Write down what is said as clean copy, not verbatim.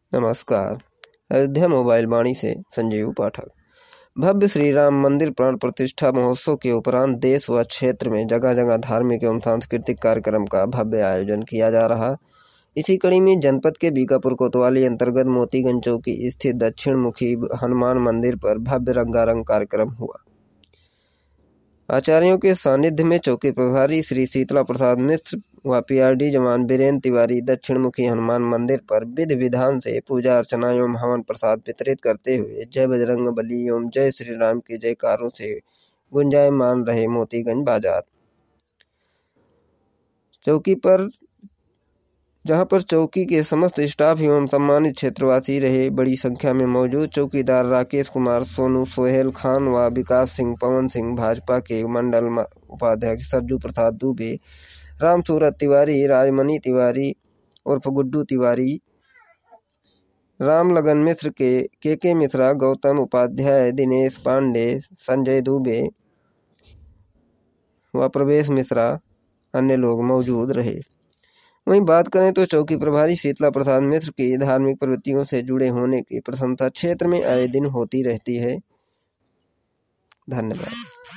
नमस्कार। अयोध्या मोबाइल वाणी से संजीव पाठक। भव्य श्री राम मंदिर प्राण प्रतिष्ठा महोत्सव के उपरांत देश व क्षेत्र में जगह जगह धार्मिक एवं सांस्कृतिक कार्यक्रम का भव्य आयोजन किया जा रहा। इसी कड़ी में जनपद के बीकापुर कोतवाली अंतर्गत मोतीगंज चौकी स्थित दक्षिण मुखी हनुमान मंदिर पर भव्य रंगारंग कार्यक्रम हुआ। आचार्यों के सानिध्य में चौकी प्रभारी श्री शीतला प्रसाद मिश्र व पीआरडी जवान बीरेन्द्र तिवारी दक्षिण मुखी हनुमान मंदिर पर विधि विधान से पूजा अर्चना एवं हवन प्रसाद वितरित करते हुए जय बजरंग बली एवं जय श्री राम के जयकारों से गुंजायमान रहे। मोतीगंज बाजार चौकी पर जहां पर चौकी के समस्त स्टाफ एवं सम्मानित क्षेत्रवासी रहे। बड़ी संख्या में मौजूद चौकीदार राकेश कुमार, सोनू, सोहेल खान व विकास सिंह, पवन सिंह, भाजपा के मंडल उपाध्यक्ष सरजू प्रसाद दुबे, राम सूरत तिवारी, राजमणि तिवारी उर्फ गुड्डू तिवारी, राम लगन मिश्र के मिश्रा, गौतम उपाध्याय, दिनेश पांडे, संजय दुबे व प्रवेश मिश्रा अन्य लोग मौजूद रहे। वहीं बात करें तो चौकी प्रभारी शीतला प्रसाद मिश्र की धार्मिक प्रवृत्तियों से जुड़े होने की प्रशंसा क्षेत्र में आए दिन होती रहती है। धन्यवाद।